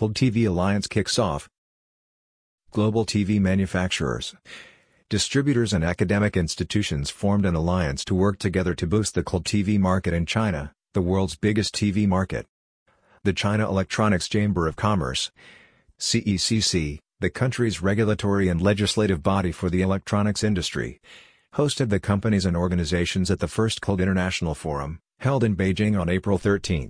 CLD TV Alliance kicks off. Global TV manufacturers, distributors and academic institutions formed an alliance to work together to boost the CLD TV market in China, the world's biggest TV market. The China Electronics Chamber of Commerce, CECC, the country's regulatory and legislative body for the electronics industry, hosted the companies and organizations at the first CLD International Forum, held in Beijing on April 13.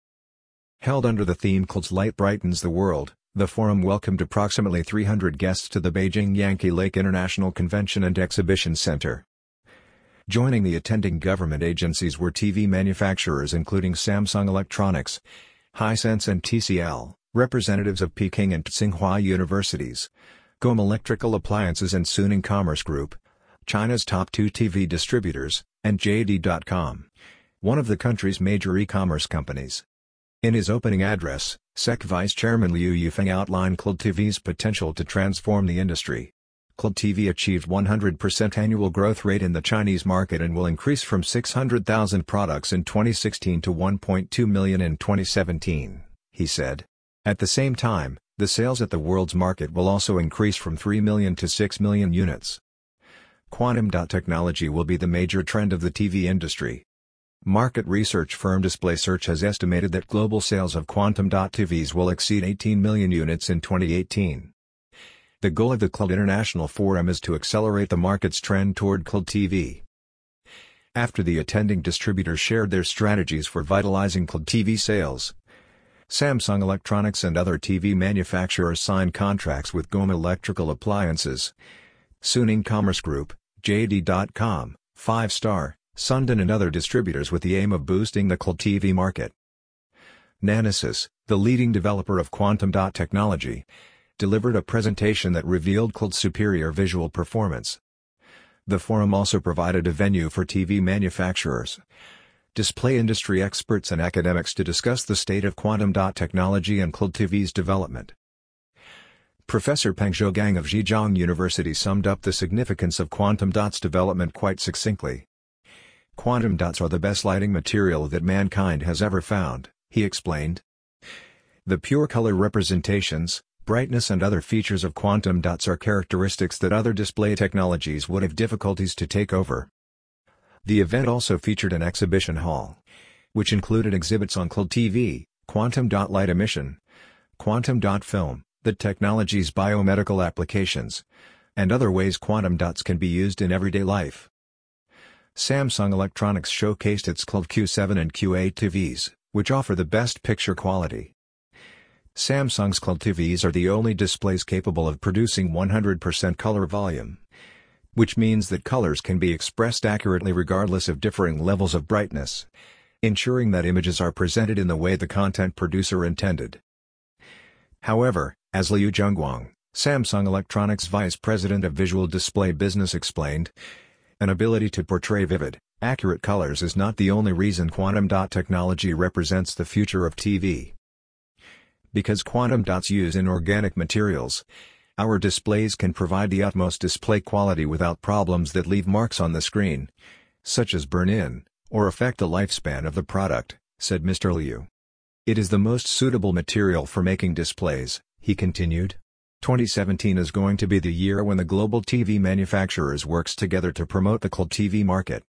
Held under the theme CLD's Light Brightens the World, the forum welcomed approximately 300 guests to the Beijing Yankee Lake International Convention and Exhibition Center. Joining the attending government agencies were TV manufacturers including Samsung Electronics, Hisense and TCL, representatives of Peking and Tsinghua universities, GOM Electrical Appliances and Suning Commerce Group, China's top 2 TV distributors, and JD.com, one of the country's major e-commerce companies. In his opening address, SEC Vice Chairman Liu Yifeng outlined CLD TV's potential to transform the industry. CLD TV achieved 100% annual growth rate in the Chinese market and will increase from 600,000 products in 2016 to 1.2 million in 2017, he said. At the same time, the sales at the world's market will also increase from 3 million to 6 million units. Quantum dot technology will be the major trend of the TV industry. Market research firm DisplaySearch has estimated that global sales of quantum dot TVs will exceed 18 million units in 2018. The goal of the CLD International Forum is to accelerate the market's trend toward CLD TV. After the attending distributors shared their strategies for vitalizing CLD TV sales, Samsung Electronics and other TV manufacturers signed contracts with GOM Electrical Appliances, Suning Commerce Group, JD.com, 5-Star, Sundon and other distributors with the aim of boosting the CLD TV market. Nanosys, the leading developer of quantum dot technology, delivered a presentation that revealed CLD's superior visual performance. The forum also provided a venue for TV manufacturers, display industry experts and academics to discuss the state of quantum dot technology and CLD TV's development. Professor Peng Zhougang of Zhejiang University summed up the significance of quantum dots development quite succinctly. Quantum dots are the best lighting material that mankind has ever found, he explained. The pure color representations, brightness and other features of quantum dots are characteristics that other display technologies would have difficulties to take over. The event also featured an exhibition hall, which included exhibits on CLD TV, quantum dot light emission, quantum dot film, the technology's biomedical applications, and other ways quantum dots can be used in everyday life. Samsung Electronics showcased its CLD Q7 and Q8 TVs, which offer the best picture quality. Samsung's CLD TVs are the only displays capable of producing 100% color volume, which means that colors can be expressed accurately regardless of differing levels of brightness, ensuring that images are presented in the way the content producer intended. However, as Liu Zhongguang, Samsung Electronics Vice President of Visual Display Business explained, an ability to portray vivid, accurate colors is not the only reason quantum dot technology represents the future of TV. Because quantum dots use inorganic materials, our displays can provide the utmost display quality without problems that leave marks on the screen, such as burn-in, or affect the lifespan of the product, said Mr. Liu. It is the most suitable material for making displays, he continued. 2017 is going to be the year when the global TV manufacturers works together to promote the CLD TV market.